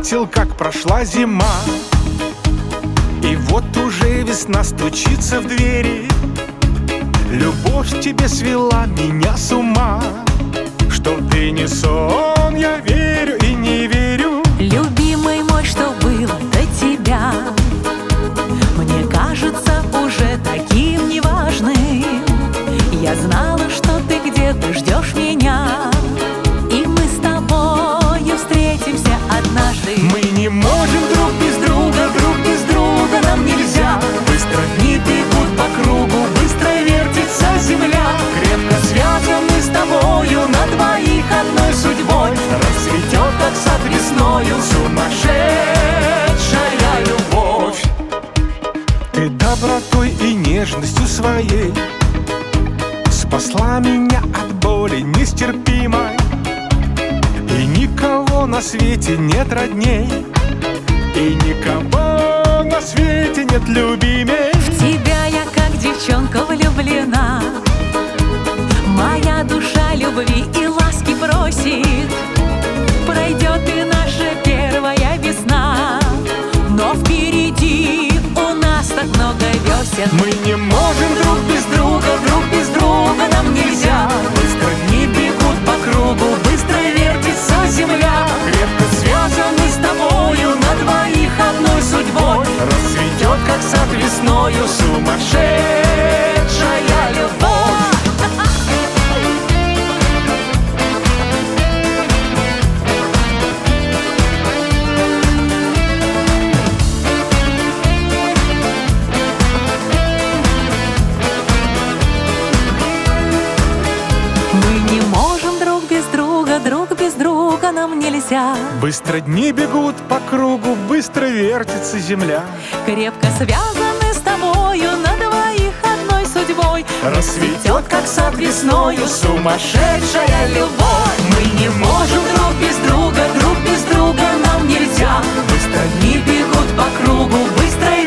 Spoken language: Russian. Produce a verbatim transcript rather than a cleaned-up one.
заметил, как прошла зима, и вот уже весна стучится в двери. Любовь тебе свела меня с ума, что ты не сон, я верю и не верю. Любимый мой, что было до тебя, мне кажется уже таким неважным. Я знала, что ты где-то ждешь меня, и мы с тобою встретимся однажды. Мы не можем друг без друга, друг без друга нам нельзя. Быстро дни бегут по кругу, быстро вертится земля. Крепко связаны с тобою на двоих одной судьбой. Расцветет, как сад весною, сумасшедшая любовь. Ты добротой и нежностью своей спасла меня от боли нестерпимой, и никого на свете нет родней, и никого на свете нет любимей. В тебя я как девчонка влюблена, моя душа любви и ласки просит. Пройдет и наша первая весна, но впереди у нас так много весен. Мы не можем друг без друга, друг без друга нам нельзя. Быстро дни бегут по кругу, быстро вертится земля. Крепко связаны с тобою на двоих одной судьбой. Расцветет, как сад весною, сумасшедшая любовь. Друг без друга нам нельзя. Быстро дни бегут по кругу, быстро вертится земля. Крепко связаны с тобою на двоих одной судьбой. Расцветет, как сад весною, сумасшедшая любовь. Мы не можем друг без друга, друг без друга нам нельзя. Быстро дни бегут по кругу, быстро